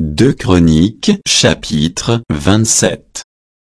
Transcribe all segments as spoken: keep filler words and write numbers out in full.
deux Chroniques chapitre vingt-sept.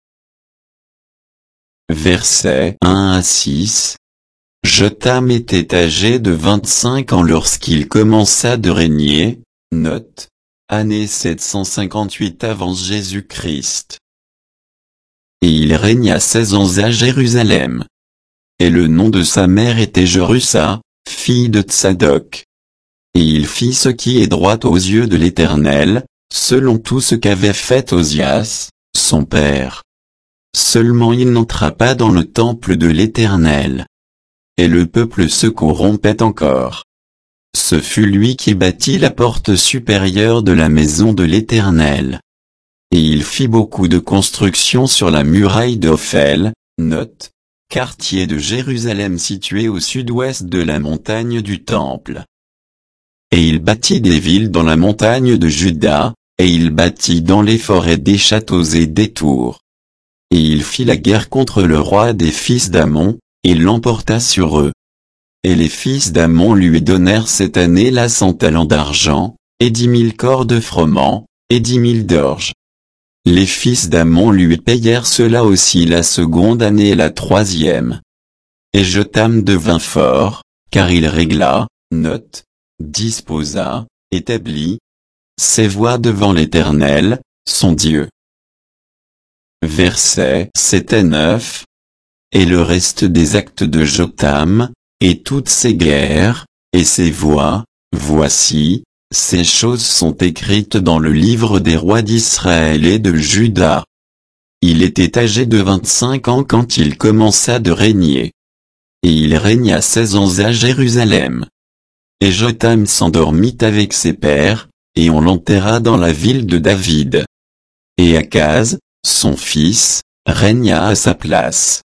Versets un à six. Jotham était âgé de vingt-cinq ans lorsqu'il commença de régner, note, année sept cent cinquante-huit avant Jésus-Christ. Et il régna seize ans à Jérusalem. Et le nom de sa mère était Jerusa, fille de Tsadok. Et il fit ce qui est droit aux yeux de l'Éternel, selon tout ce qu'avait fait Osias, son père. Seulement il n'entra pas dans le temple de l'Éternel. Et le peuple se corrompait encore. Ce fut lui qui bâtit la porte supérieure de la maison de l'Éternel. Et il fit beaucoup de constructions sur la muraille d'Ophel, note, quartier de Jérusalem situé au sud-ouest de la montagne du Temple. Et il bâtit des villes dans la montagne de Juda, et il bâtit dans les forêts des châteaux et des tours. Et il fit la guerre contre le roi des fils d'Ammon, et l'emporta sur eux. Et les fils d'Ammon lui donnèrent cette année-là cent talents d'argent, et dix mille corps de froment, et dix mille d'orge. Les fils d'Ammon lui payèrent cela aussi la seconde année et la troisième. Et Jotham devint fort, car il régla, note, disposa, établit, ses voies devant l'Éternel, son Dieu. Versets sept à neuf. Et le reste des actes de Jotham, et toutes ses guerres, et ses voies, voici, ces choses sont écrites dans le livre des rois d'Israël et de Juda. Il était âgé de vingt-cinq ans quand il commença de régner. Et il régna seize ans à Jérusalem. Et Jotham s'endormit avec ses pères, et on l'enterra dans la ville de David. Et Akaz, son fils, régna à sa place.